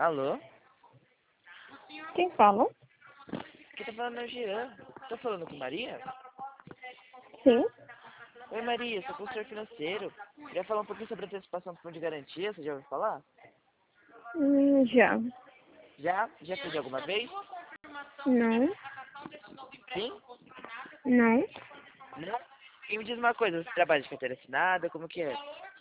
Alô? Quem fala? Aqui tá falando é o Jean. Tô falando com Maria? Sim. Oi Maria, sou consultor financeiro. Queria falar um pouquinho sobre antecipação do fundo de garantia, você já ouviu falar? Já. Já? Já fez alguma vez? Não. Sim? Não. Não? E me diz uma coisa, você trabalha de carteira assinada, como que é?